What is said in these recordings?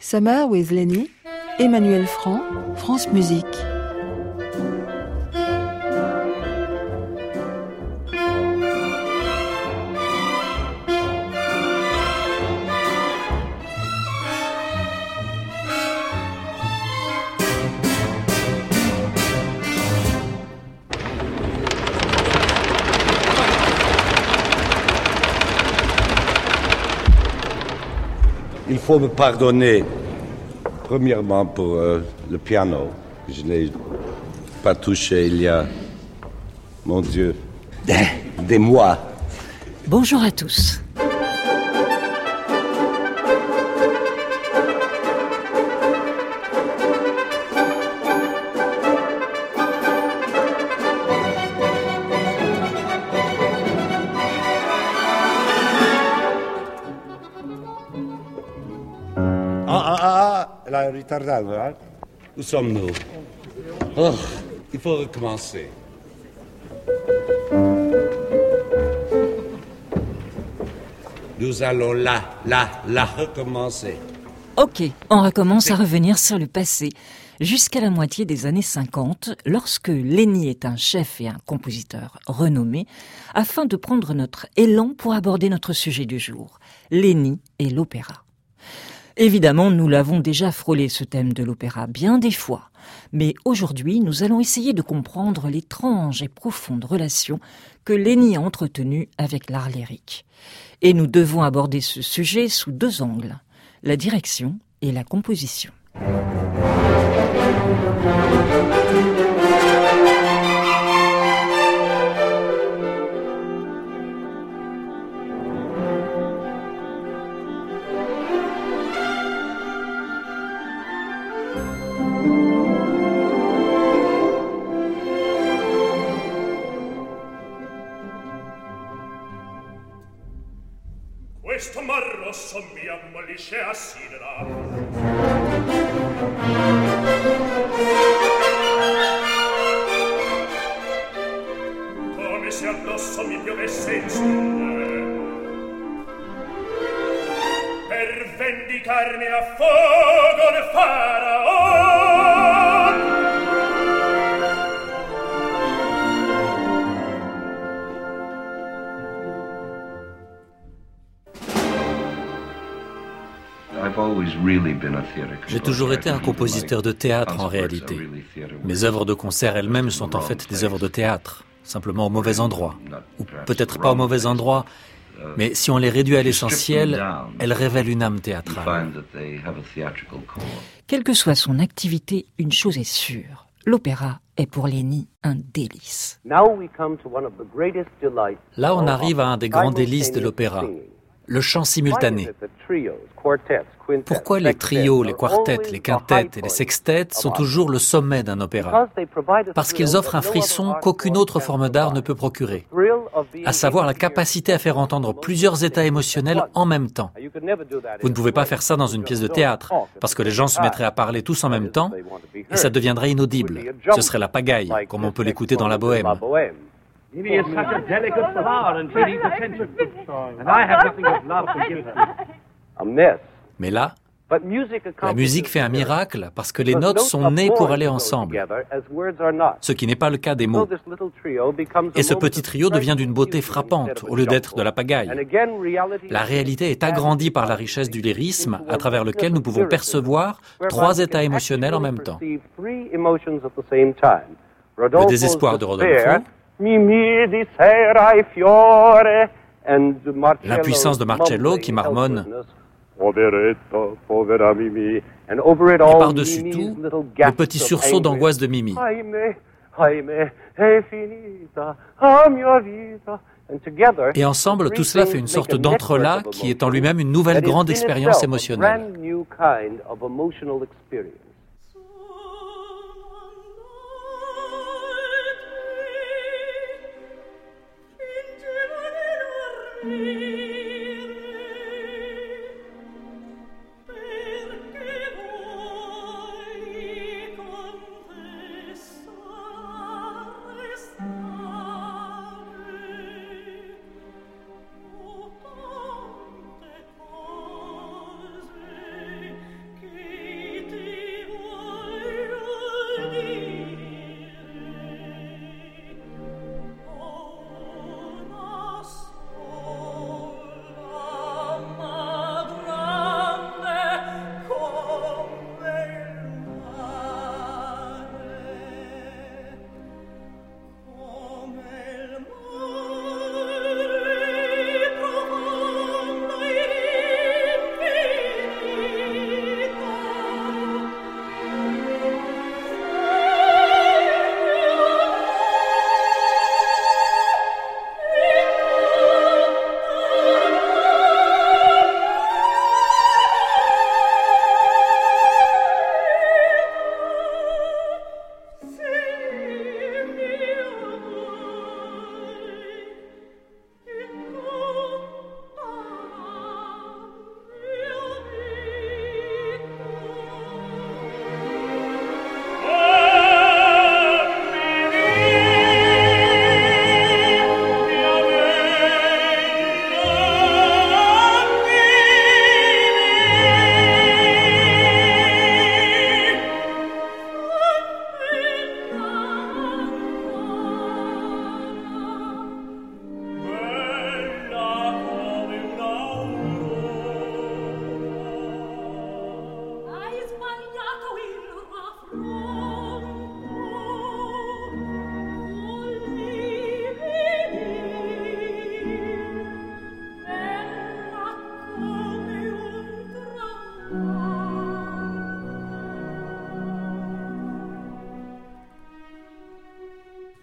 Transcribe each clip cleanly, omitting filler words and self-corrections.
Summer with Lenny, Emmanuel Franc, France Musique. Il faut me pardonner, premièrement pour le piano, que je n'ai pas touché il y a, mon Dieu, des mois. Bonjour à tous. Elle a retardé, hein? Où sommes-nous? Oh, il faut recommencer. Nous allons là, recommencer. Ok, on recommence à revenir sur le passé, jusqu'à la moitié des années 50, lorsque Lenny est un chef et un compositeur renommé, afin de prendre notre élan pour aborder notre sujet du jour, Lenny et l'opéra. Évidemment, nous l'avons déjà frôlé ce thème de l'opéra bien des fois, mais aujourd'hui, nous allons essayer de comprendre l'étrange et profonde relation que Lenny a entretenue avec l'art lyrique. Et nous devons aborder ce sujet sous deux angles, la direction et la composition. Questo marro sommi ammollisce a sidera. Come se addosso mi piovesse il sole, per vendicarmi a fogo del faraon. J'ai toujours été un compositeur de théâtre en réalité. Mes œuvres de concert elles-mêmes sont en fait des œuvres de théâtre, simplement au mauvais endroit. Ou peut-être pas au mauvais endroit, mais si on les réduit à l'essentiel, elles révèlent une âme théâtrale. Quelle que soit son activité, une chose est sûre, l'opéra est pour Lenny un délice. Là, on arrive à un des grands délices de l'opéra, le chant simultané. Pourquoi les trios, les quartets, les quintettes et les sextettes sont toujours le sommet d'un opéra? Parce qu'ils offrent un frisson qu'aucune autre forme d'art ne peut procurer, à savoir la capacité à faire entendre plusieurs états émotionnels en même temps. Vous ne pouvez pas faire ça dans une pièce de théâtre, parce que les gens se mettraient à parler tous en même temps, et ça deviendrait inaudible. Ce serait la pagaille, comme on peut l'écouter dans la bohème. Mimi is such a delicate flower and she needs attention. And I have nothing but love to give her. Mais là, la musique fait un miracle parce que les notes sont nées pour aller ensemble, ce qui n'est pas le cas des mots. Et ce petit trio devient d'une beauté frappante au lieu d'être de la pagaille. La réalité est agrandie par la richesse du lyrisme à travers lequel nous pouvons percevoir trois états émotionnels en même temps. Le désespoir de Rodolfo, l'impuissance de Marcello qui marmonne, et par-dessus tout, le petit sursaut d'angoisse de Mimi. Et ensemble, tout cela fait une sorte d'entrelac qui est en lui-même une nouvelle grande expérience émotionnelle.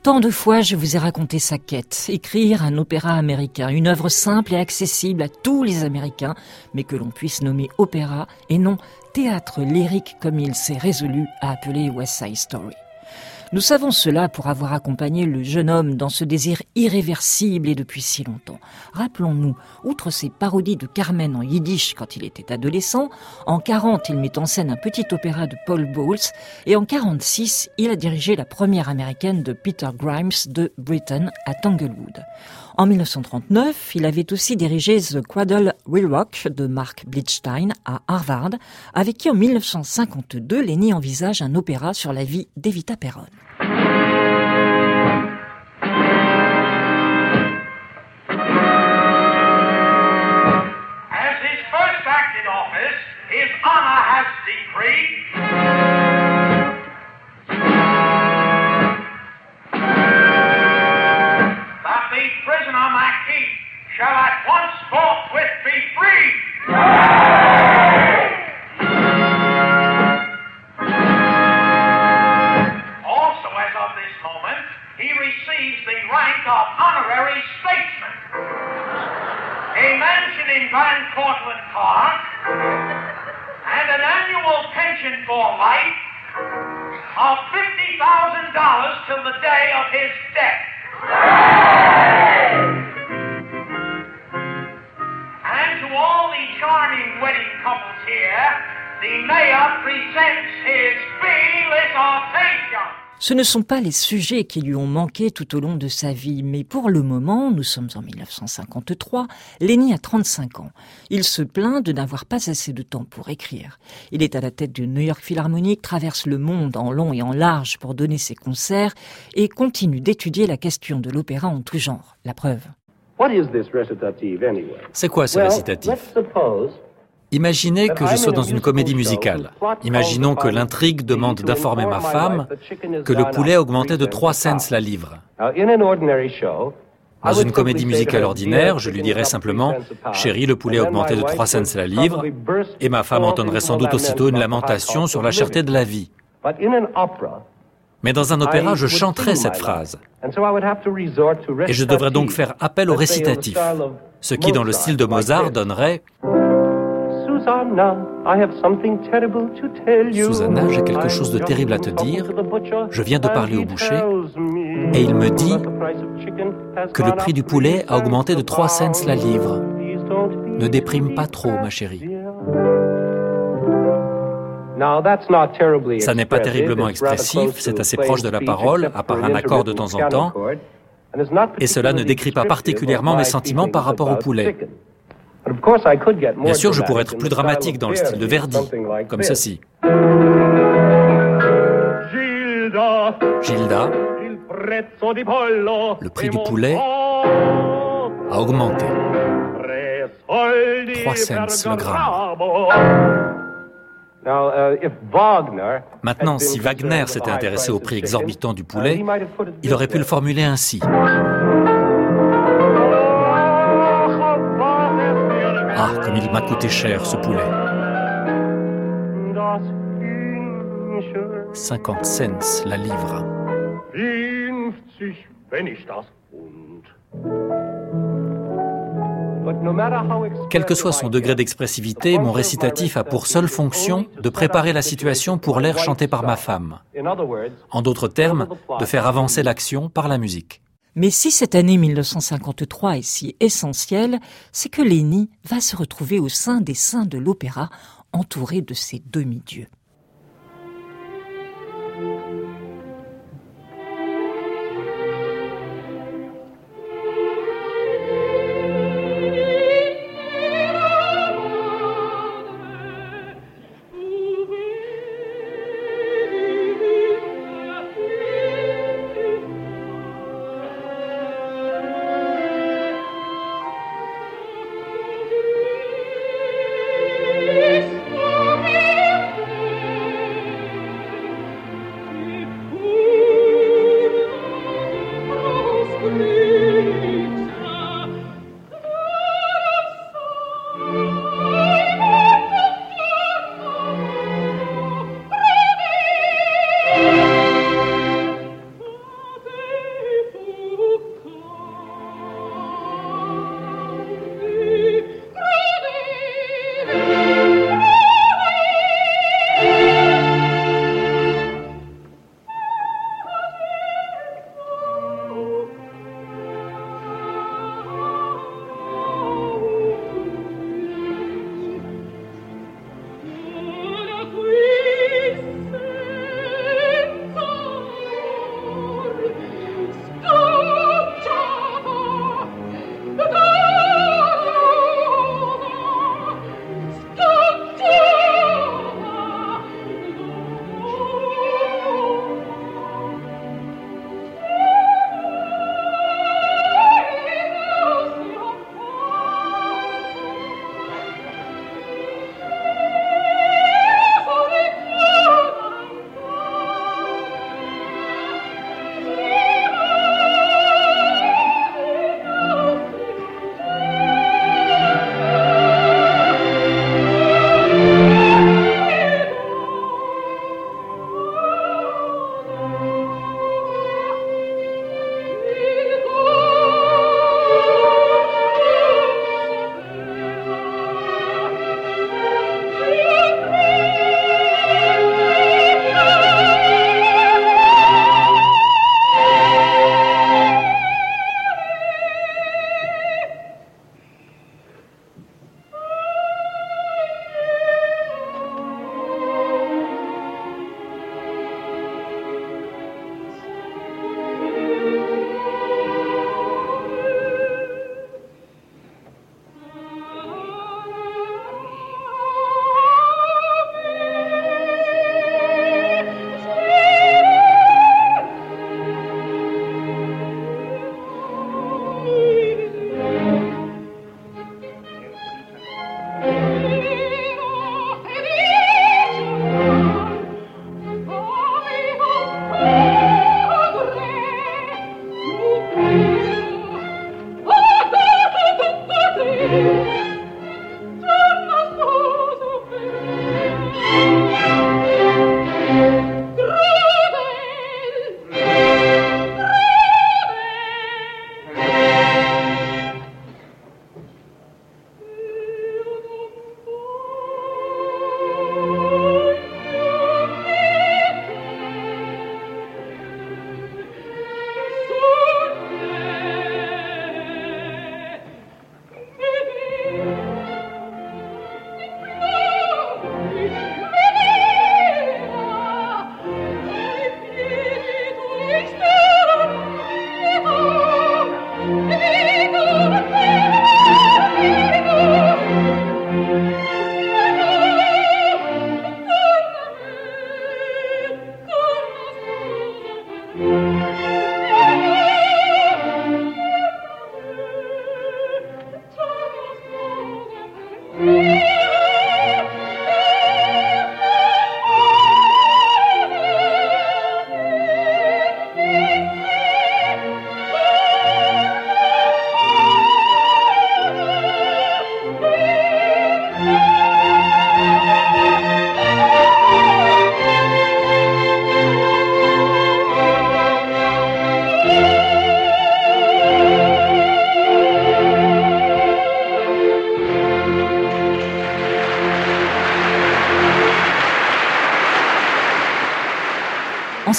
Tant de fois je vous ai raconté sa quête, écrire un opéra américain, une œuvre simple et accessible à tous les Américains, mais que l'on puisse nommer opéra et non théâtre lyrique comme il s'est résolu à appeler West Side Story. Nous savons cela pour avoir accompagné le jeune homme dans ce désir irréversible et depuis si longtemps. Rappelons-nous, outre ses parodies de Carmen en yiddish quand il était adolescent, en 40 il met en scène un petit opéra de Paul Bowles et en 46 il a dirigé la première américaine de Peter Grimes de Britain à Tanglewood. En 1939, il avait aussi dirigé The Cradle Will Rock de Mark Blitzstein à Harvard, avec qui en 1952, Lenny envisage un opéra sur la vie d'Evita Peron. As his first act in office, his honor has decreed prisoner Mackey shall at once forthwith be free. Also, as of this moment, he receives the rank of honorary statesman. A mansion in Van Cortlandt Park and an annual pension for life of $50,000 till the day of his death. And to all the charming wedding couples here, the mayor presents his felicitation. Ce ne sont pas les sujets qui lui ont manqué tout au long de sa vie, mais pour le moment, nous sommes en 1953, Lenny a 35 ans. Il se plaint de n'avoir pas assez de temps pour écrire. Il est à la tête du New York Philharmonic, traverse le monde en long et en large pour donner ses concerts et continue d'étudier la question de l'opéra en tout genre. La preuve. C'est quoi ce récitatif ? Imaginez que je sois dans une comédie musicale. Imaginons que l'intrigue demande d'informer ma femme que le poulet a augmenté de 3 cents la livre. Dans une comédie musicale ordinaire, je lui dirais simplement « Chérie, le poulet a augmenté de 3 cents la livre » et ma femme entendrait sans doute aussitôt une lamentation sur la cherté de la vie. Mais dans un opéra, je chanterais cette phrase. Et je devrais donc faire appel au récitatif, ce qui, dans le style de Mozart, donnerait « Susanna, j'ai quelque chose de terrible à te dire. Je viens de parler au boucher et il me dit que le prix du poulet a augmenté de 3 cents la livre. Ne déprime pas trop, ma chérie. » Ça n'est pas terriblement expressif, c'est assez proche de la parole, à part un accord de temps en temps, et cela ne décrit pas particulièrement mes sentiments par rapport au poulet. Bien sûr, je pourrais être plus dramatique dans le style de Verdi, comme ceci. Gilda, le prix du poulet a augmenté. 3 cents le gramme. Maintenant, si Wagner s'était intéressé au prix exorbitant du poulet, il aurait pu le formuler ainsi. Ah, comme il m'a coûté cher, ce poulet. 50 cents la livre. Quel que soit son degré d'expressivité, mon récitatif a pour seule fonction de préparer la situation pour l'air chanté par ma femme. En d'autres termes, de faire avancer l'action par la musique. Mais si cette année 1953 est si essentielle, c'est que Lenny va se retrouver au sein des saints de l'opéra, entouré de ses demi-dieux.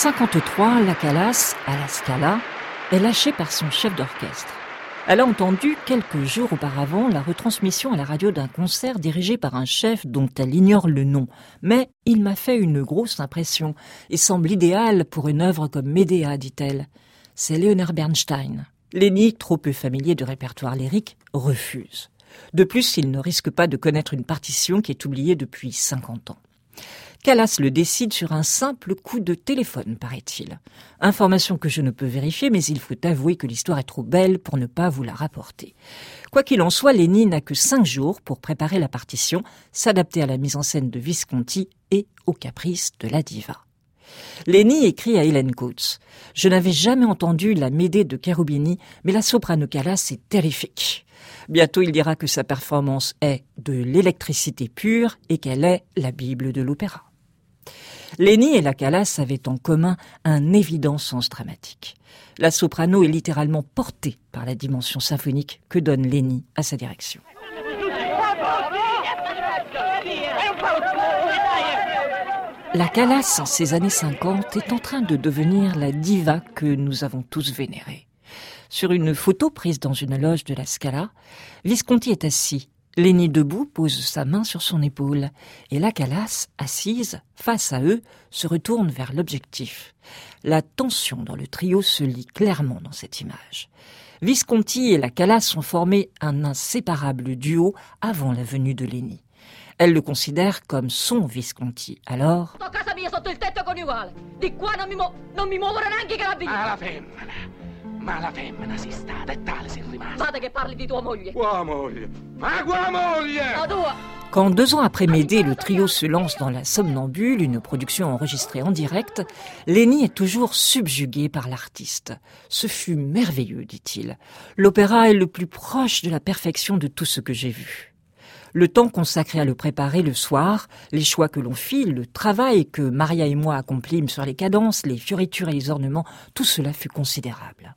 1953, la Callas, à la Scala, est lâchée par son chef d'orchestre. Elle a entendu quelques jours auparavant la retransmission à la radio d'un concert dirigé par un chef dont elle ignore le nom. Mais il m'a fait une grosse impression et semble idéal pour une œuvre comme Médéah, dit-elle. C'est Leonard Bernstein. Leni, trop peu familier du répertoire lyrique, refuse. De plus, il ne risque pas de connaître une partition qui est oubliée depuis 50 ans. Callas le décide sur un simple coup de téléphone, paraît-il. Information que je ne peux vérifier, mais il faut avouer que l'histoire est trop belle pour ne pas vous la rapporter. Quoi qu'il en soit, Leni n'a que 5 jours pour préparer la partition, s'adapter à la mise en scène de Visconti et aux caprices de la diva. Leni écrit à Helen Coates « Je n'avais jamais entendu la Médée de Cherubini, mais la soprano Callas est terrifique. » Bientôt, il dira que sa performance est de l'électricité pure et qu'elle est la Bible de l'opéra. Leni et la Callas avaient en commun un évident sens dramatique. La soprano est littéralement portée par la dimension symphonique que donne Leni à sa direction. La Callas, en ces années 50, est en train de devenir la diva que nous avons tous vénérée. Sur une photo prise dans une loge de la Scala, Visconti est assis. Leni debout pose sa main sur son épaule et la Callas, assise, face à eux, se retourne vers l'objectif. La tension dans le trio se lit clairement dans cette image. Visconti et la Callas ont formé un inséparable duo avant la venue de Leni. Elle le considère comme son Visconti. Alors... Ma la femmina si sta, e tale si rimase. Fate che parli di tua moglie. Qua moglie? Ma qua moglie? La tua. Quand 2 ans après Médée, le trio se lance dans La Somnambule, une production enregistrée en direct, Leni est toujours subjugué par l'artiste. Ce fut merveilleux, dit-il. L'opéra est le plus proche de la perfection de tout ce que j'ai vu. Le temps consacré à le préparer le soir, les choix que l'on fit, le travail que Maria et moi accomplîmes sur les cadences, les fioritures et les ornements, tout cela fut considérable.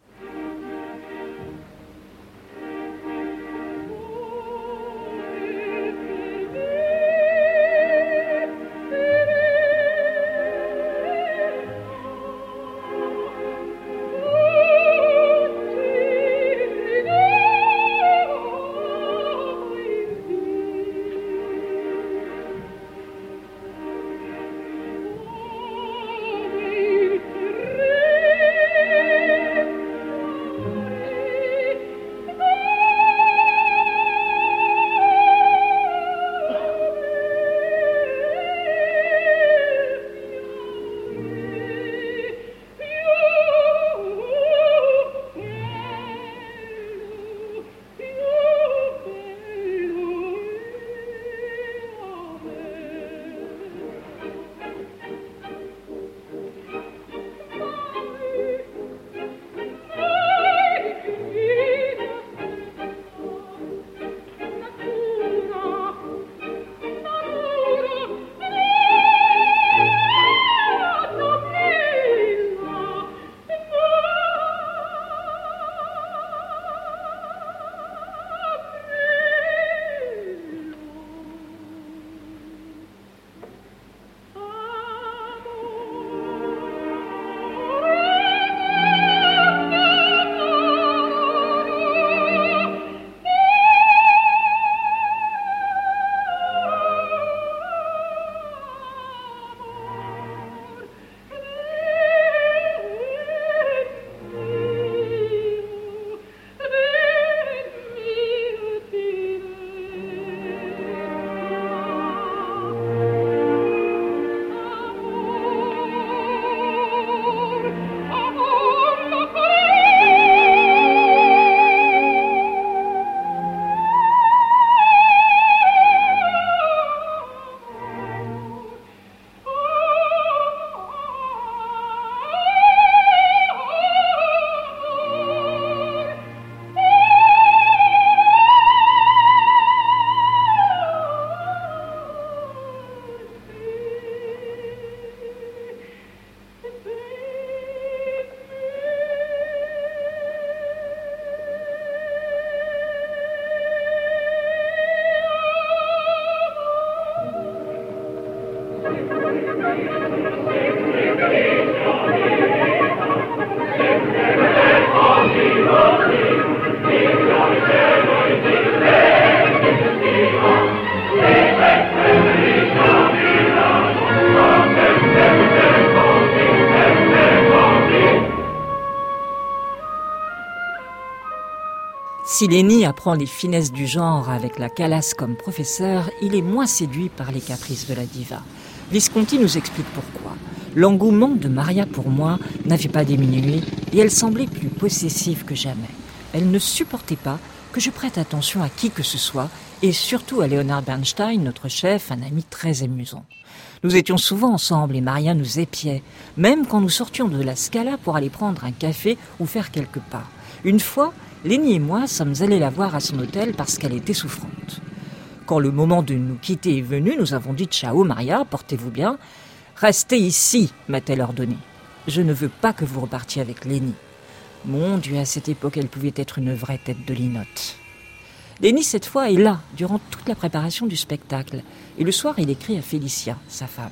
Si Lenny apprend les finesses du genre avec la Callas comme professeur, il est moins séduit par les caprices de la diva. Visconti nous explique pourquoi. L'engouement de Maria pour moi n'avait pas diminué et elle semblait plus possessive que jamais. Elle ne supportait pas que je prête attention à qui que ce soit et surtout à Leonard Bernstein, notre chef, un ami très amusant. Nous étions souvent ensemble et Maria nous épiait, même quand nous sortions de la Scala pour aller prendre un café ou faire quelques pas. Une fois, Lenny et moi sommes allés la voir à son hôtel parce qu'elle était souffrante. Quand le moment de nous quitter est venu, nous avons dit « Ciao Maria, portez-vous bien ». « Restez ici », m'a-t-elle ordonné. « Je ne veux pas que vous repartiez avec Lenny ». Mon Dieu, à cette époque, elle pouvait être une vraie tête de linotte. Lenny, cette fois, est là, durant toute la préparation du spectacle. Et le soir, il écrit à Félicia, sa femme.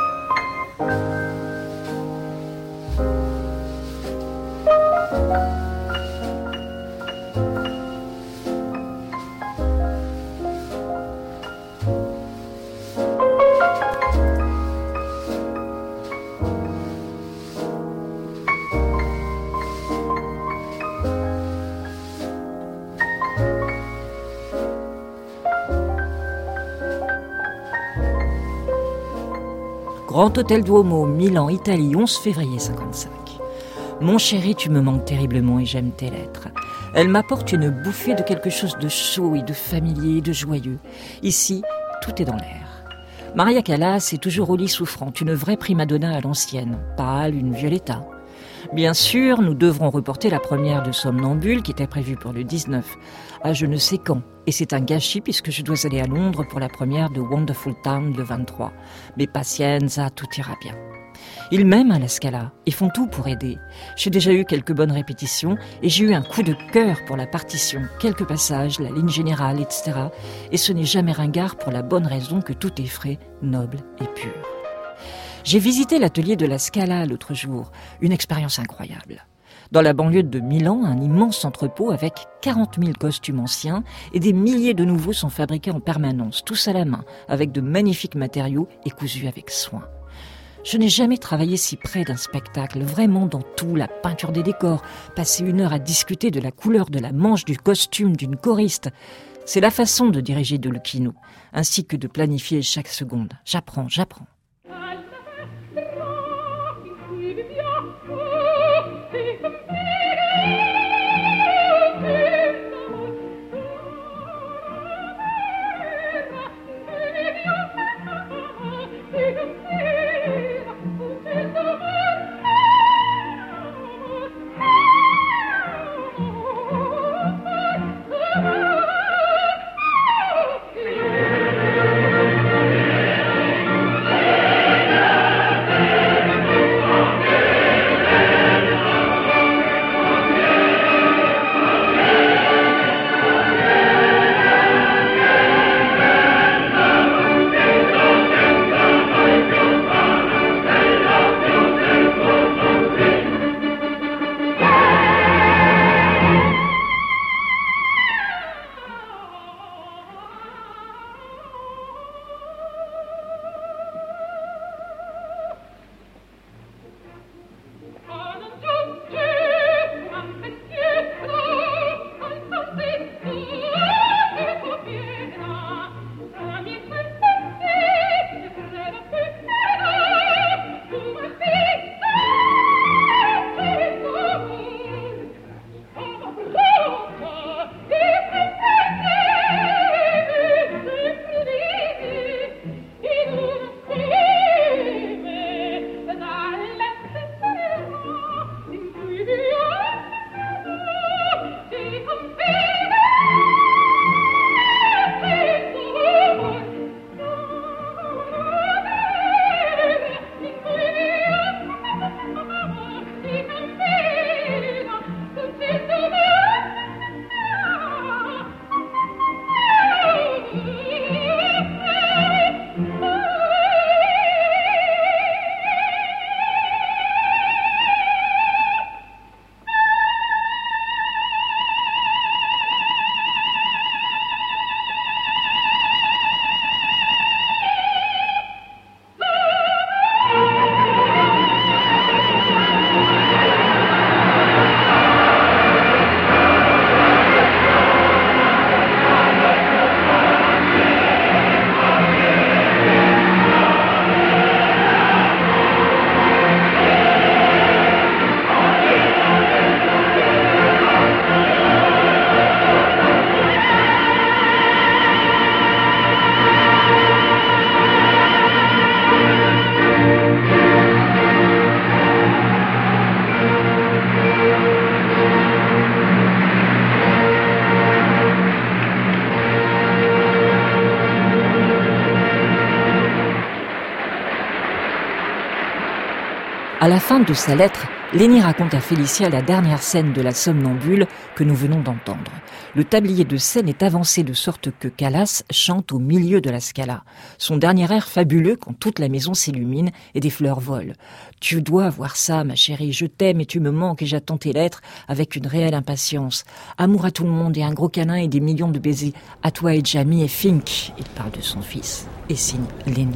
Grand Hôtel Duomo, Milan, Italie, 11 février 55. Mon chéri, tu me manques terriblement et j'aime tes lettres. Elles m'apportent une bouffée de quelque chose de chaud et de familier et de joyeux. Ici, tout est dans l'air. Maria Callas est toujours au lit souffrante, une vraie prima donna à l'ancienne, pâle, une Violetta. Bien sûr, nous devrons reporter la première de Somnambule qui était prévue pour le 19 à je ne sais quand. Et c'est un gâchis puisque je dois aller à Londres pour la première de Wonderful Town le 23. Mais pazienza, tout ira bien. Ils m'aiment à la Scala et font tout pour aider. J'ai déjà eu quelques bonnes répétitions et j'ai eu un coup de cœur pour la partition, quelques passages, la ligne générale, etc. Et ce n'est jamais ringard pour la bonne raison que tout est frais, noble et pur. J'ai visité l'atelier de la Scala l'autre jour, une expérience incroyable. Dans la banlieue de Milan, un immense entrepôt avec 40 000 costumes anciens et des milliers de nouveaux sont fabriqués en permanence, tous à la main, avec de magnifiques matériaux et cousus avec soin. Je n'ai jamais travaillé si près d'un spectacle, vraiment dans tout, la peinture des décors, passer 1 heure à discuter de la couleur de la manche du costume d'une choriste. C'est la façon de diriger de Lucchino, ainsi que de planifier chaque seconde. J'apprends. la fin de sa lettre, Lenny raconte à Félicia la dernière scène de la somnambule que nous venons d'entendre. Le tablier de scène est avancé de sorte que Callas chante au milieu de la Scala. Son dernier air fabuleux quand toute la maison s'illumine et des fleurs volent. Tu dois voir ça, ma chérie, je t'aime et tu me manques et j'attends tes lettres avec une réelle impatience. Amour à tout le monde et un gros câlin et des millions de baisers. À toi et Jamie et Fink. Il parle de son fils et signe Lenny.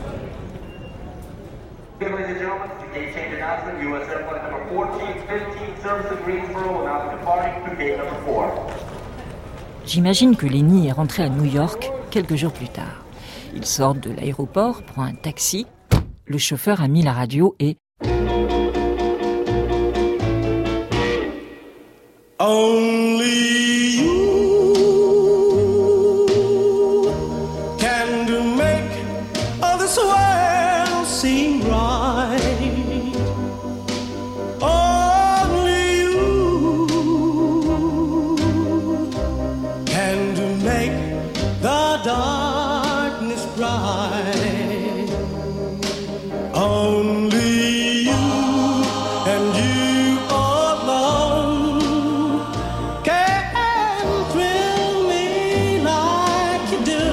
Ladies and gentlemen, today's change announcement, U.S. Airplane number 14, 15, service at Greensboro, now departing to gate number 4. J'imagine que Lenny est rentré à New York quelques jours plus tard. Il sort de l'aéroport, prend un taxi. Le chauffeur a mis la radio et... Only you can make all this world seem right. Only you can make the darkness bright. Only you and you alone can thrill me like you do,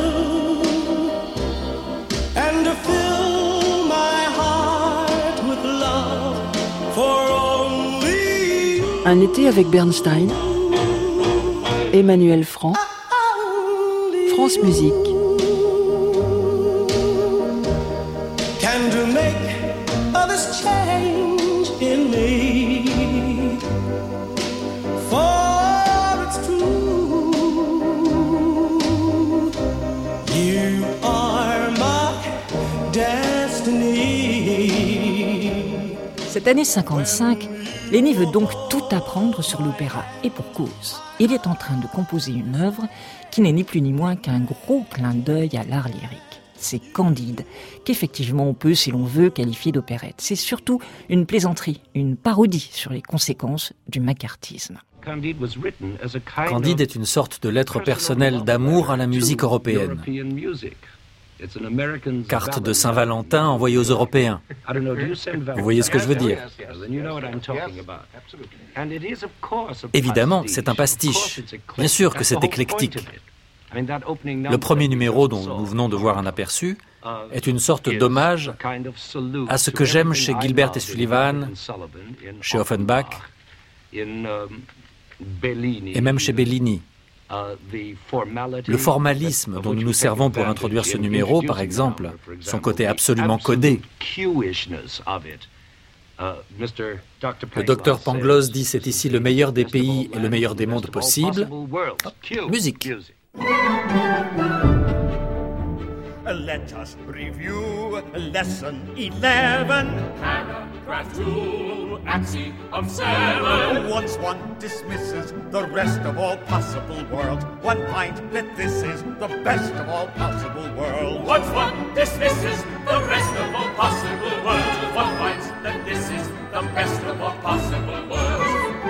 and to fill my heart with love for only you. Un été avec Bernstein, Emmanuel Franc, France Musique. Can to make all this change in me, for it's true, you are my destiny. Cette année 55, Lenny veut donc tout apprendre sur l'opéra, et pour cause. Il est en train de composer une œuvre qui n'est ni plus ni moins qu'un gros clin d'œil à l'art lyrique. C'est Candide, qu'effectivement on peut, si l'on veut, qualifier d'opérette. C'est surtout une plaisanterie, une parodie sur les conséquences du macartisme. Candide est une sorte de lettre personnelle d'amour à la musique européenne. Carte de Saint-Valentin envoyée aux Européens. Vous voyez ce que je veux dire? Évidemment, c'est un pastiche. Bien sûr que c'est éclectique. Le premier numéro dont nous venons de voir un aperçu est une sorte d'hommage à ce que j'aime chez Gilbert et Sullivan, chez Offenbach et même chez Bellini. Le formalisme dont nous nous servons pour introduire ce numéro, par exemple, son côté absolument codé. Le docteur Pangloss dit c'est ici le meilleur des pays et le meilleur des mondes possibles. Musique. Let us review lesson 11. Paragraph 2, axis of 7. Once one dismisses the rest of all possible worlds, one finds that this is the best of all possible worlds. Once one dismisses the rest of all possible worlds, one finds that this is the best of all possible worlds.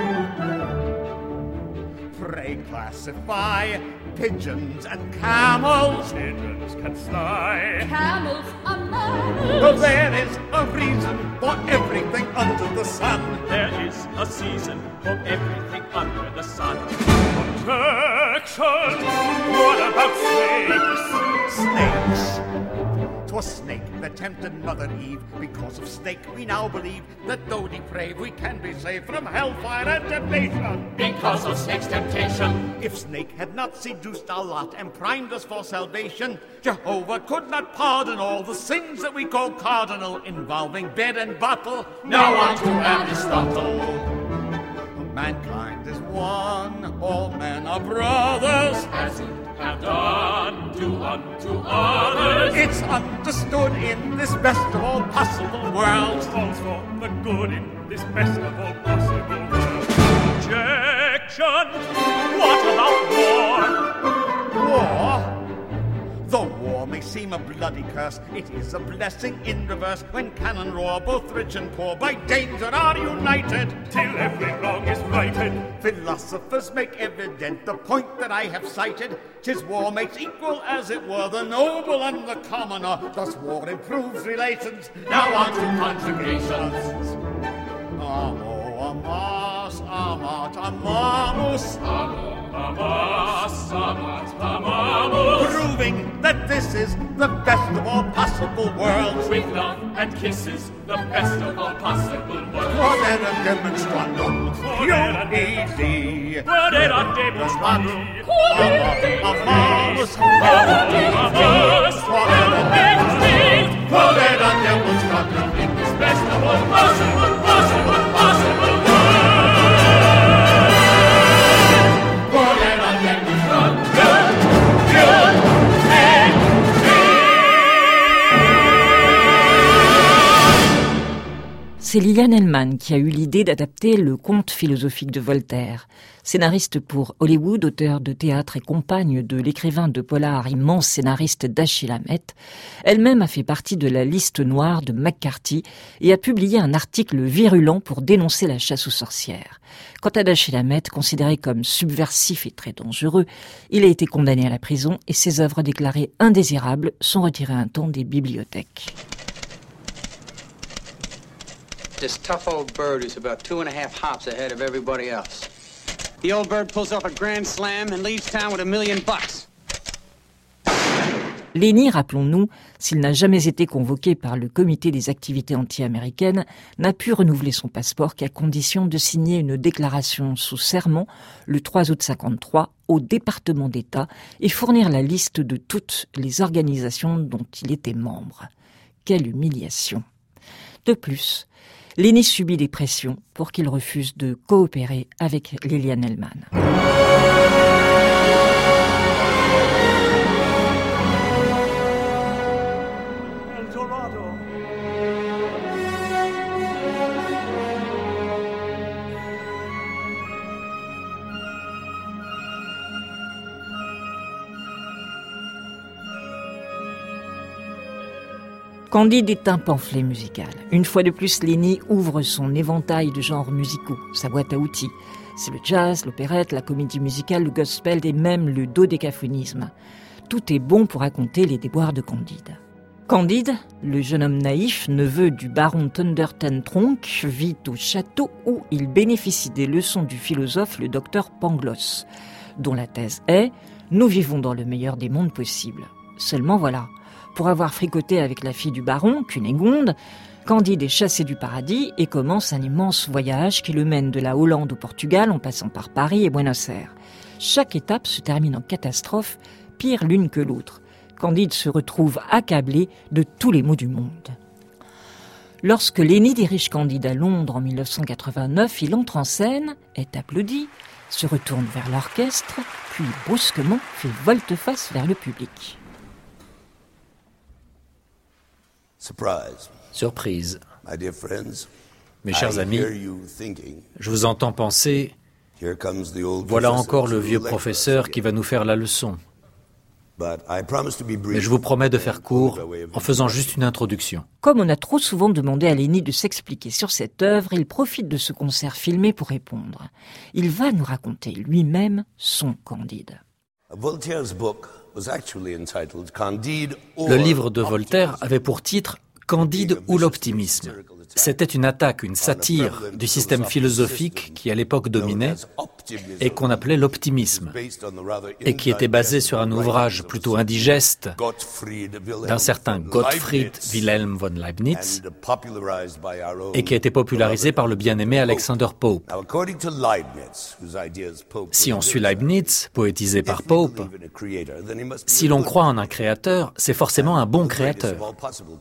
Pray classify pigeons and camels. Pigeons can fly. Camels are mammals. Well, there is a reason for everything under the sun. There is a season for everything under the sun. Objection! What about snakes? Snakes? 'Twas snake that tempted Mother Eve. Because of snake we now believe that though depraved we can be saved from hellfire and damnation. Because of snake's temptation. If snake had not seduced our lot and primed us for salvation, Jehovah could not pardon all the sins that we call cardinal, involving bed and bottle. Now on to Aristotle. Mankind is one, all men are brothers. As you have done, do unto others. It's understood in this best of all possible worlds. Calls for the good in this best of all possible worlds. Objection! What about war? War? The war may seem seem a bloody curse, it is a blessing in reverse. When cannon roar, both rich and poor by danger are united, till every wrong is righted. Philosophers make evident the point that I have cited. 'Tis war makes equal, as it were, the noble and the commoner. Thus war improves relations. Now on to conjugations. Amo, amas, amat, amamus. Amo, amas, amat, amamus. Proving that this is the best of all possible worlds. With love and kisses, the best of all possible worlds. Quodera demonstrandum, più easy. Quodera demonstrandum, amamus, amamus. Quodera demonstrandum, in this best of all possible worlds. C'est Liliane Hellman qui a eu l'idée d'adapter le conte philosophique de Voltaire. Scénariste pour Hollywood, auteur de théâtre et compagne de l'écrivain de polar, immense scénariste Dashiell Hammett, elle-même a fait partie de la liste noire de McCarthy et a publié un article virulent pour dénoncer la chasse aux sorcières. Quant à Dashiell Hammett, considéré comme subversif et très dangereux, il a été condamné à la prison et ses œuvres déclarées indésirables sont retirées un temps des bibliothèques. This tough old bird is about 2.5 hops ahead of everybody else. The old bird pulls off a grand slam and leaves town with $1 million. Lenny, rappelons-nous, s'il n'a jamais été convoqué par le comité des activités anti-américaines, n'a pu renouveler son passeport qu'à condition de signer une déclaration sous serment le 3 août 1953 au département d'État et fournir la liste de toutes les organisations dont il était membre. Quelle humiliation! De plus, Lenny subit des pressions pour qu'il refuse de coopérer avec Liliane Hellman. Candide est un pamphlet musical. Une fois de plus, Lenny ouvre son éventail de genres musicaux, sa boîte à outils. C'est le jazz, l'opérette, la comédie musicale, le gospel et même le dodécaphonisme. Tout est bon pour raconter les déboires de Candide. Candide, le jeune homme naïf, neveu du baron Thundertentronckh, vit au château où il bénéficie des leçons du philosophe le docteur Pangloss, dont la thèse est « Nous vivons dans le meilleur des mondes possibles ». Seulement voilà, pour avoir fricoté avec la fille du baron, Cunégonde, Candide est chassé du paradis et commence un immense voyage qui le mène de la Hollande au Portugal en passant par Paris et Buenos Aires. Chaque étape se termine en catastrophe, pire l'une que l'autre. Candide se retrouve accablé de tous les maux du monde. Lorsque Lenny dirige Candide à Londres en 1989, il entre en scène, est applaudi, se retourne vers l'orchestre, puis brusquement fait volte-face vers le public. Surprise. Mes chers amis, je vous entends penser, voilà encore le vieux professeur qui va nous faire la leçon. Mais je vous promets de faire court en faisant juste une introduction. Comme on a trop souvent demandé à Lenny de s'expliquer sur cette œuvre, il profite de ce concert filmé pour répondre. Il va nous raconter lui-même son Candide. Le livre de Voltaire avait pour titre « Candide ou l'optimisme ». C'était une attaque, une satire du système philosophique qui à l'époque dominait et qu'on appelait l'optimisme, et qui était basé sur un ouvrage plutôt indigeste d'un certain Gottfried Wilhelm von Leibniz, et qui a été popularisé par le bien-aimé Alexander Pope. Si on suit Leibniz, poétisé par Pope, si l'on croit en un créateur, c'est forcément un bon créateur.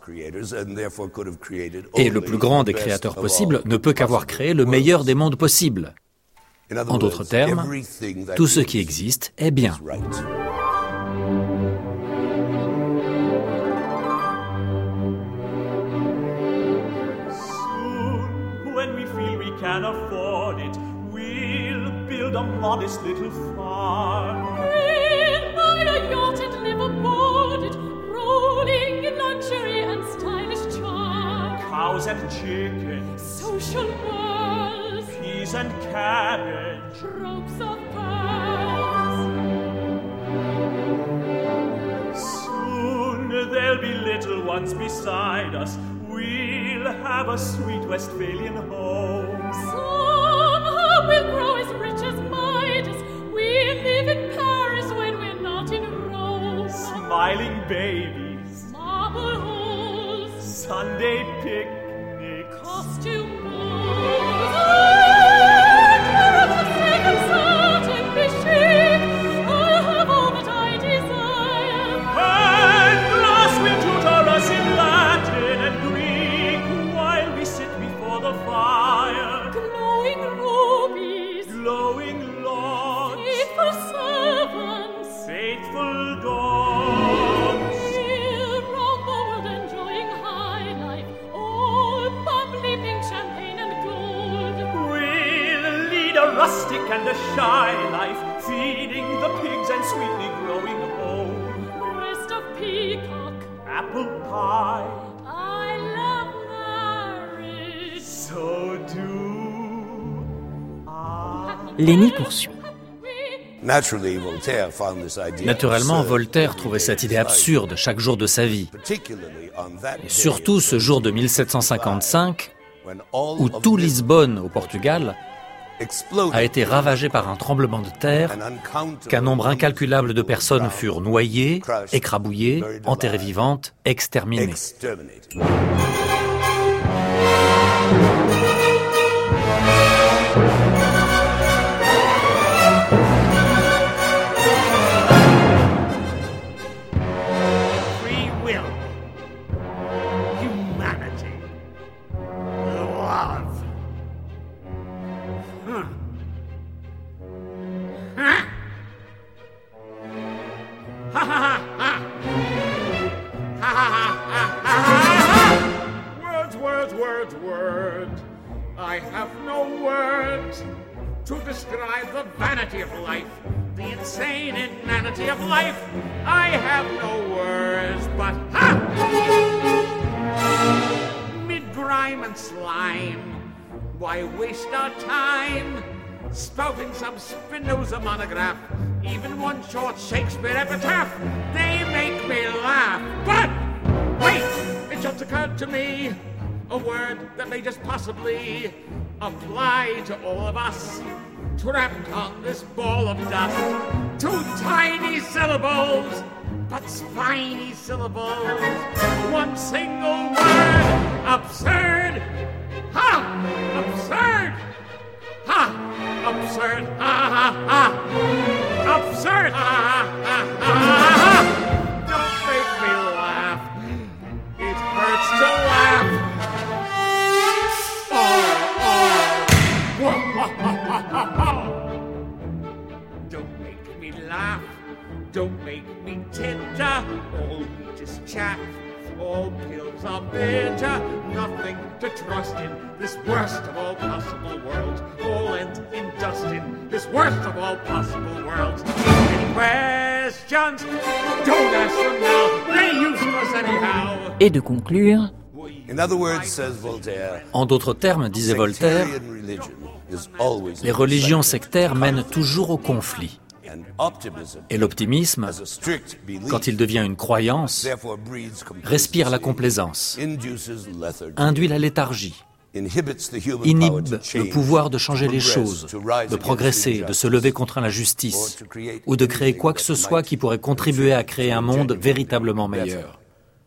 Et le plus grand des créateurs possibles ne peut qu'avoir créé le meilleur des mondes possibles. En d'autres termes, tout ce qui existe est bien. Soon, when we feel we can afford it, we'll build a modest little farm. We'll buy a yacht and live aboard it, roll and chicken, social walls, peas and cabbage, ropes of pearls. Soon there'll be little ones beside us. We'll have a sweet Westphalian home. Somehow we'll grow as rich as Midas. We'll live in Paris when we're not in Rome. Smiling babies, marble halls, Sunday picnics, costume balls. Carrots of steak and satin be chic. I'll have all that I desire. And glass will tutor us in Latin and Greek while we sit before the fire. Glowing rubies, glowing lords, faithful servants, faithful dogs. We'll roam the world enjoying high life, all bubbly pink champagne and gold. We'll lead a rustic and a shy life, feeding the pigs and sweetly growing home. Breast of peacock, apple pie, I love marriage. So do I. Lenny poursuit. Naturellement, Voltaire trouvait cette idée absurde chaque jour de sa vie. Et surtout ce jour de 1755, où tout Lisbonne, au Portugal, a été ravagé par un tremblement de terre, qu'un nombre incalculable de personnes furent noyées, écrabouillées, enterrées vivantes, exterminées. Words. I have no words to describe the vanity of life, the insane inanity of life. I have no words, but mid grime and slime, why waste our time spouting some Spinoza monograph, even one short Shakespeare epitaph? They make me laugh, but wait, it just occurred to me. A word that may just possibly apply to all of us, trapped on this ball of dust. 2 tiny syllables, but spiny syllables. 1 single word, absurd. Ha! Absurd! Ha! Absurd! Ha ha ha! Absurd! Ha ha ha ha! Don't make me laugh. It hurts to laugh. Don't make me laugh, don't make me titter. All wheat is chaff, all pills are bitter. Nothing to trust in this worst of all possible worlds. All ends in dust in this worst of all possible worlds. Any questions? Don't ask them now, they're useless anyhow. Et de conclure. En d'autres termes, disait Voltaire, les religions sectaires mènent toujours au conflit. Et l'optimisme, quand il devient une croyance, respire la complaisance, induit la léthargie, inhibe le pouvoir de changer les choses, de progresser, de se lever contre l'injustice, ou de créer quoi que ce soit qui pourrait contribuer à créer un monde véritablement meilleur.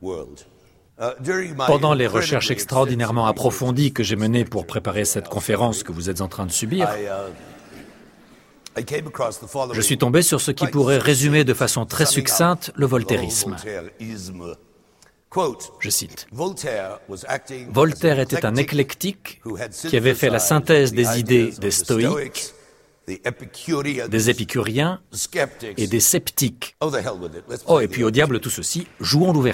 Pendant les recherches extraordinairement approfondies que j'ai menées pour préparer cette conférence que vous êtes en train de subir, je suis tombé sur ce qui pourrait résumer de façon très succincte le voltairisme. Je cite, « Voltaire était un éclectique qui avait fait la synthèse des idées des stoïques, des épicuriens et des sceptiques. Oh, et puis au diable tout ceci, jouons l'ouverture. »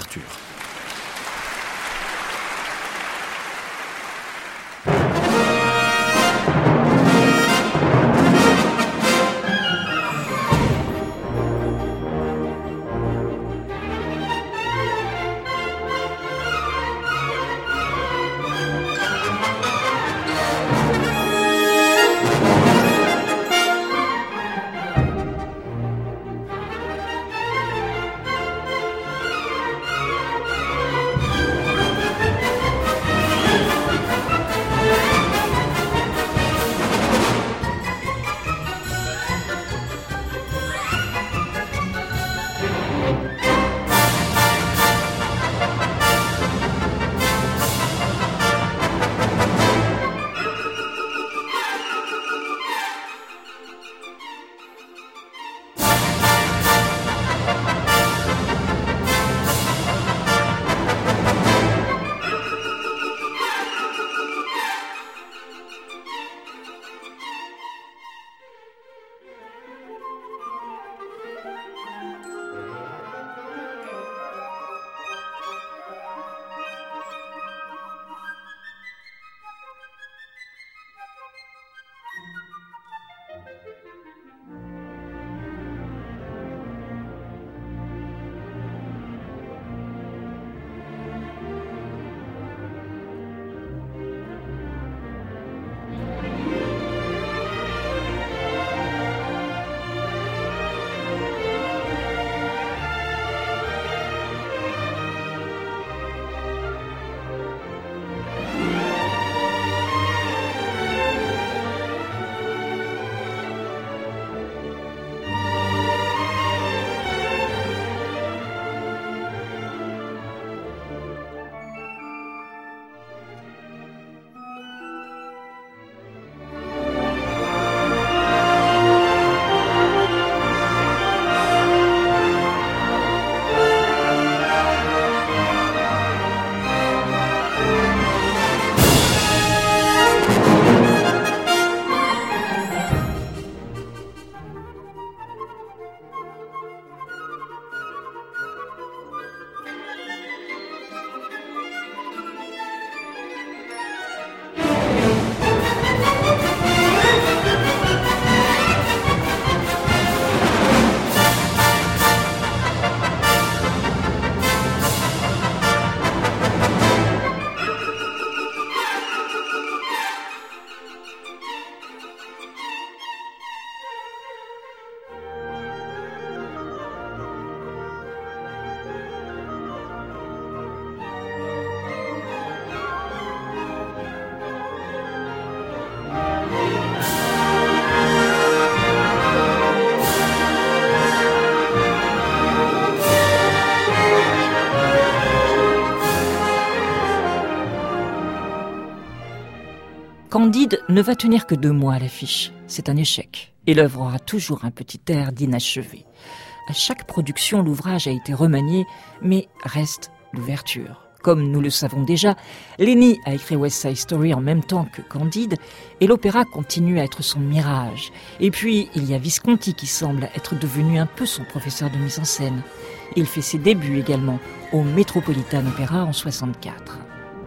Candide ne va tenir que 2 mois à l'affiche. C'est un échec. Et l'œuvre aura toujours un petit air d'inachevé. À chaque production, l'ouvrage a été remanié, mais reste l'ouverture. Comme nous le savons déjà, Lenny a écrit West Side Story en même temps que Candide, et l'opéra continue à être son mirage. Et puis, il y a Visconti qui semble être devenu un peu son professeur de mise en scène. Il fait ses débuts également au Metropolitan Opera en 1964.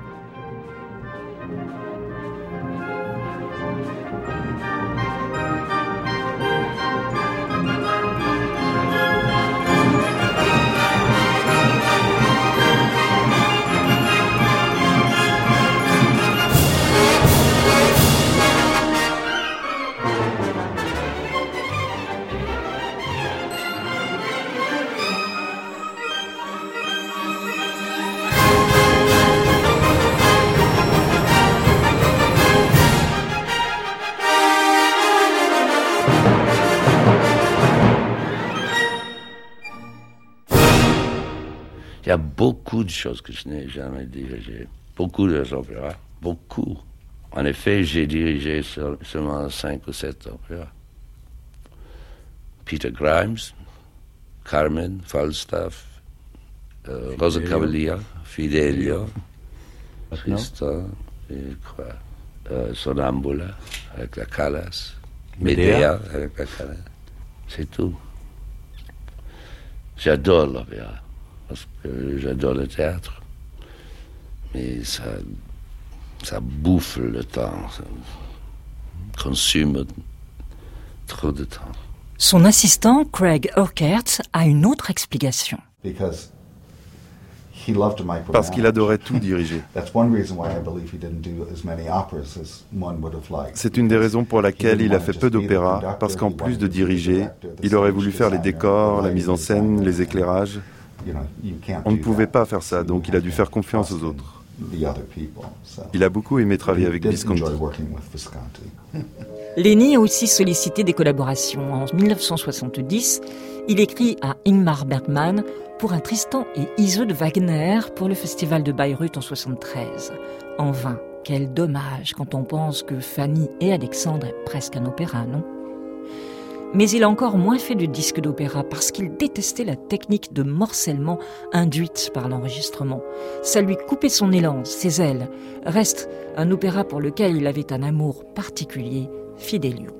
Il y a beaucoup de choses que je n'ai jamais dirigées. Beaucoup d'opéras, beaucoup. En effet, j'ai dirigé seulement 5 ou 7 opéras. Peter Grimes, Carmen, Falstaff, Rosa Cavalier, Fidelio, Tristan, et quoi, Sonambula, avec la Callas, Medea, avec la Callas. C'est tout. J'adore l'opéra, parce que j'adore le théâtre. Mais ça bouffe le temps, ça consomme trop de temps. Son assistant, Craig Urquhart, a une autre explication. Parce qu'il adorait tout diriger. C'est une des raisons pour laquelle il a fait peu d'opéras, parce qu'en plus de diriger, il aurait voulu faire les décors, la mise en scène, les éclairages. On ne pouvait pas faire ça, donc il a dû faire confiance aux autres. Il a beaucoup aimé travailler avec Visconti. Lenny a aussi sollicité des collaborations. En 1970, il écrit à Ingmar Bergman pour un Tristan et Iseult de Wagner pour le festival de Bayreuth en 1973. En vain. Quel dommage quand on pense que Fanny et Alexandre est presque un opéra, non ? Mais il a encore moins fait de disques d'opéra parce qu'il détestait la technique de morcellement induite par l'enregistrement. Ça lui coupait son élan, ses ailes. Reste un opéra pour lequel il avait un amour particulier, Fidelio.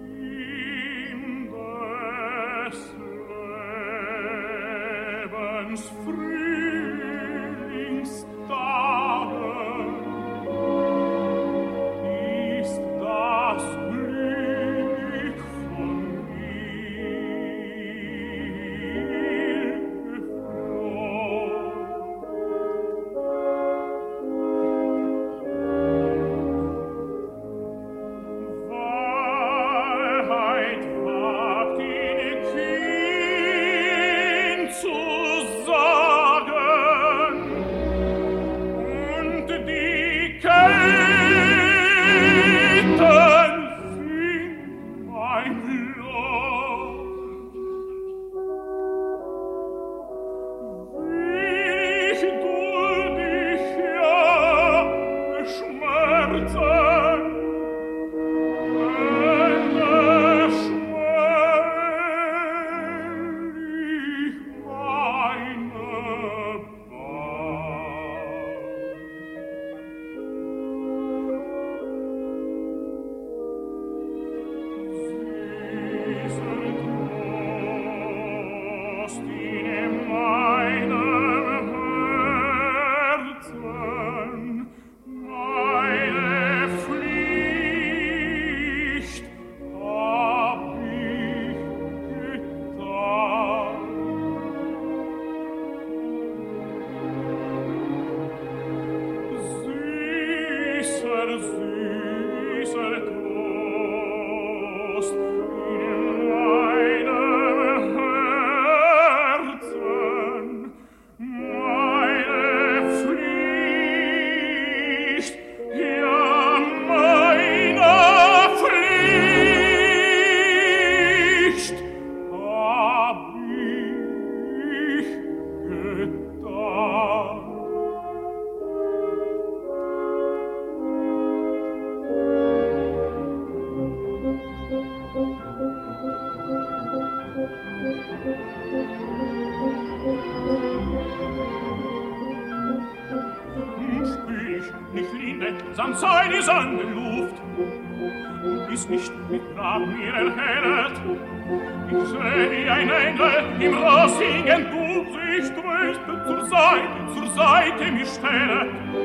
Linde, samt seine Sonnenluft. Ist nicht mit Grab mir erhellet. Ich seh ein Engel im rosigen Tuch sich tröstet zur Seite mir stellet.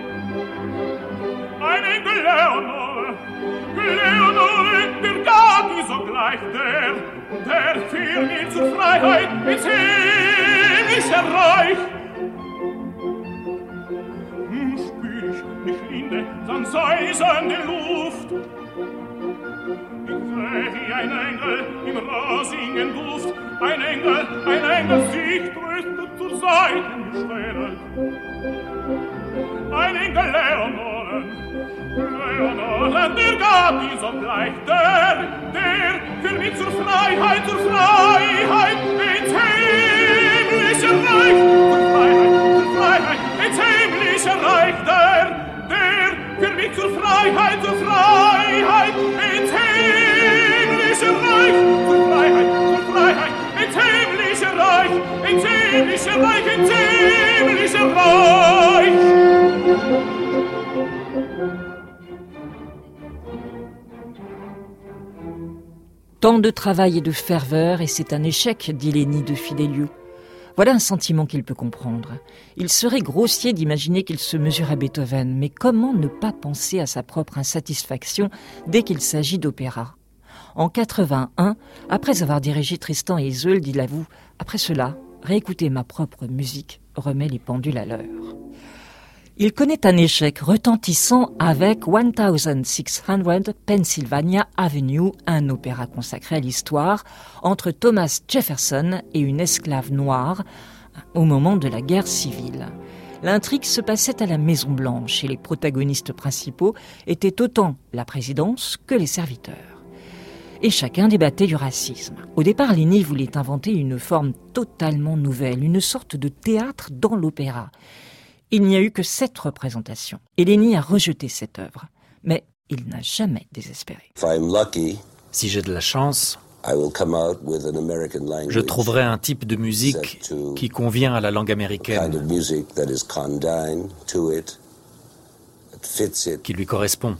Ein Engel Leonore, der Gadi sogleich der für mir zur Freiheit ins himmlische Reich. Spür ich mich Linde, samt seine Sonnenluft. Ich seh ein Engel im rosigen Duft, ein Engel sich tröstet zur Seite mir stellet. Ein Engel Leonore, der Gadi sogleich der für mich zur Freiheit ins himmlische Reich, zur Freiheit ins himmlische Reich, der für mich zur Freiheit ins himmlische Reich, zur Freiheit ins himmlische Reich, ins himmlische Reich, ins himmlische Reich. Tant de travail et de ferveur, et c'est un échec, dit Lenny de Fidelio. Voilà un sentiment qu'il peut comprendre. Il serait grossier d'imaginer qu'il se mesure à Beethoven, mais comment ne pas penser à sa propre insatisfaction dès qu'il s'agit d'opéra ? En 81, après avoir dirigé Tristan et Isolde, il avoue « Après cela, réécouter ma propre musique remet les pendules à l'heure ». Il connaît un échec retentissant avec 1600 Pennsylvania Avenue, un opéra consacré à l'histoire entre Thomas Jefferson et une esclave noire au moment de la guerre civile. L'intrigue se passait à la Maison-Blanche et les protagonistes principaux étaient autant la présidence que les serviteurs. Et chacun débattait du racisme. Au départ, Lenny voulait inventer une forme totalement nouvelle, une sorte de théâtre dans l'opéra. Il n'y a eu que 7 représentations. Et Lenny a rejeté cette œuvre. Mais il n'a jamais désespéré. Si j'ai de la chance, je trouverai un type de musique qui convient à la langue américaine, qui lui correspond,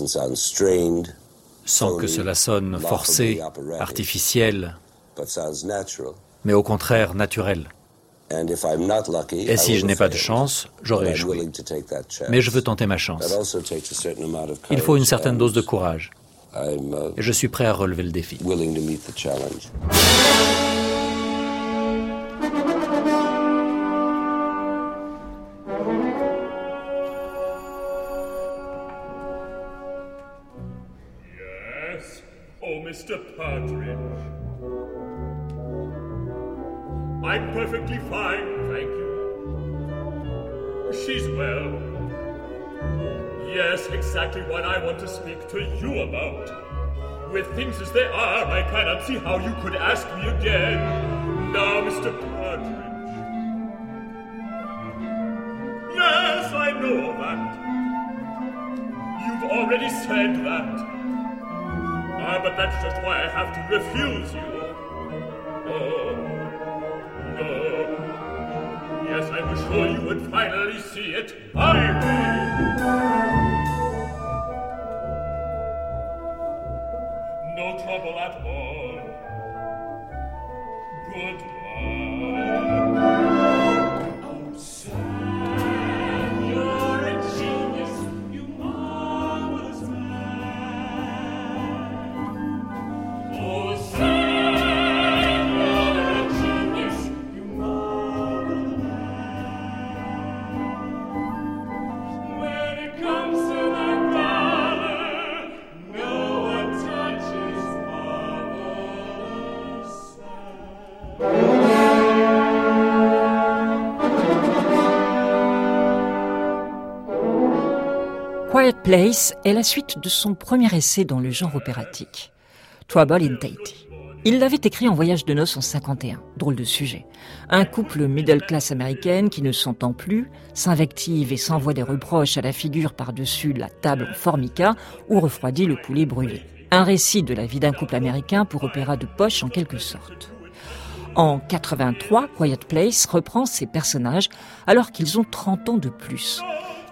sans que cela sonne forcé, artificiel, mais au contraire naturel. Et si je n'ai pas de chance, j'aurai échoué. Mais je veux tenter ma chance. Il faut une certaine dose de courage. Et je suis prêt à relever le défi. Yes, oh Mr. Partridge. I'm perfectly fine, thank you. She's well. Yes, exactly what I want to speak to you about. With things as they are, I cannot see how you could ask me again. Now, Mr. Partridge. Yes, I know that. You've already said that. But that's just why I have to refuse you. Oh. No. Yes, I was sure you would finally see it. No trouble at all. Goodbye. Oh, Sam, you're a genius, you marvelous man. Oh, Sam. Quiet Place est la suite de son premier essai dans le genre opératique, Trouble in Tahiti. Il l'avait écrit en voyage de noces en 51. Drôle de sujet. Un couple middle class américaine qui ne s'entend plus, s'invective et s'envoie des reproches à la figure par-dessus la table en formica ou refroidit le poulet brûlé. Un récit de la vie d'un couple américain pour opéra de poche en quelque sorte. En 83, Quiet Place reprend ses personnages alors qu'ils ont 30 ans de plus.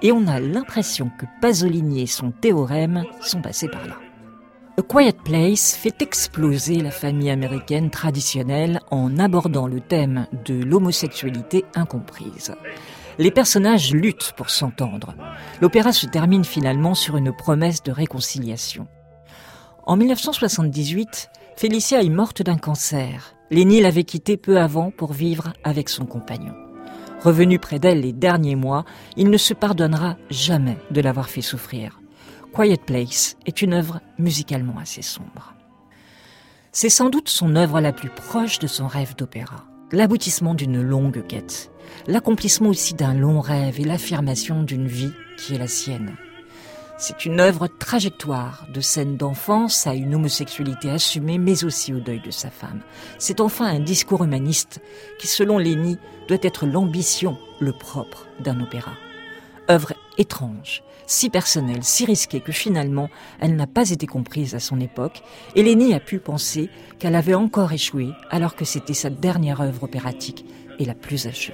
et on a l'impression que Pasolini et son théorème sont passés par là. A Quiet Place fait exploser la famille américaine traditionnelle en abordant le thème de l'homosexualité incomprise. Les personnages luttent pour s'entendre. L'opéra se termine finalement sur une promesse de réconciliation. En 1978, Félicia est morte d'un cancer. Lenny l'avait quittée peu avant pour vivre avec son compagnon. Revenu près d'elle les derniers mois, il ne se pardonnera jamais de l'avoir fait souffrir. Quiet Place est une œuvre musicalement assez sombre. C'est sans doute son œuvre la plus proche de son rêve d'opéra, l'aboutissement d'une longue quête, l'accomplissement aussi d'un long rêve et l'affirmation d'une vie qui est la sienne. C'est une œuvre trajectoire, de scène d'enfance à une homosexualité assumée, mais aussi au deuil de sa femme. C'est enfin un discours humaniste qui, selon Lenny, doit être l'ambition, le propre d'un opéra. Œuvre étrange, si personnelle, si risquée que finalement, elle n'a pas été comprise à son époque, et Lenny a pu penser qu'elle avait encore échoué alors que c'était sa dernière œuvre opératique et la plus achevée.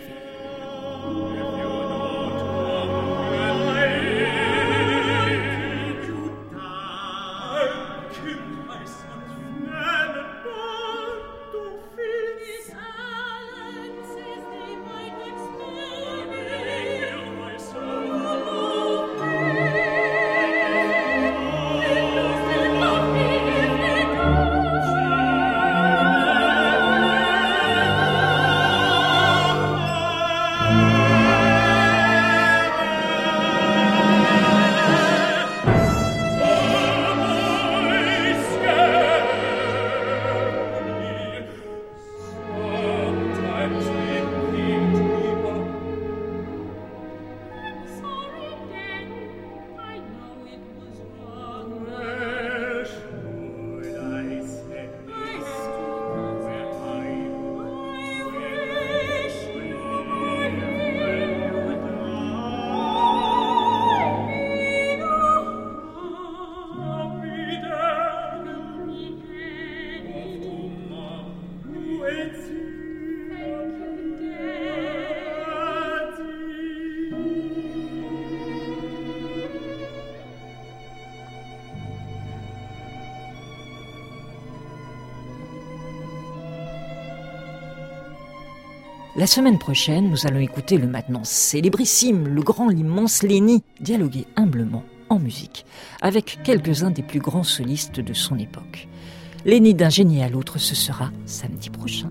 La semaine prochaine, nous allons écouter le maintenant célébrissime, le grand, l'immense Lenny dialoguer humblement en musique avec quelques-uns des plus grands solistes de son époque. Lenny d'un génie à l'autre, ce sera samedi prochain.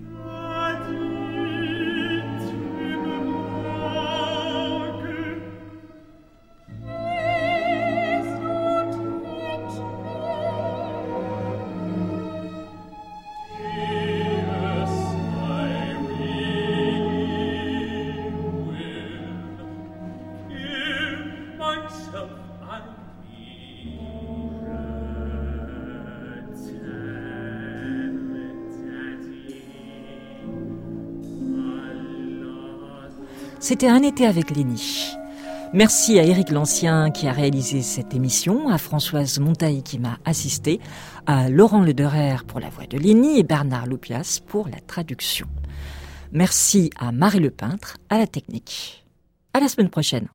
C'était Un été avec Lenny. Merci à Éric Lancien qui a réalisé cette émission, à Françoise Montaille qui m'a assisté, à Laurent Lederer pour la voix de Lenny et Bernard Loupias pour la traduction. Merci à Marie Lepeintre, à la technique. À la semaine prochaine.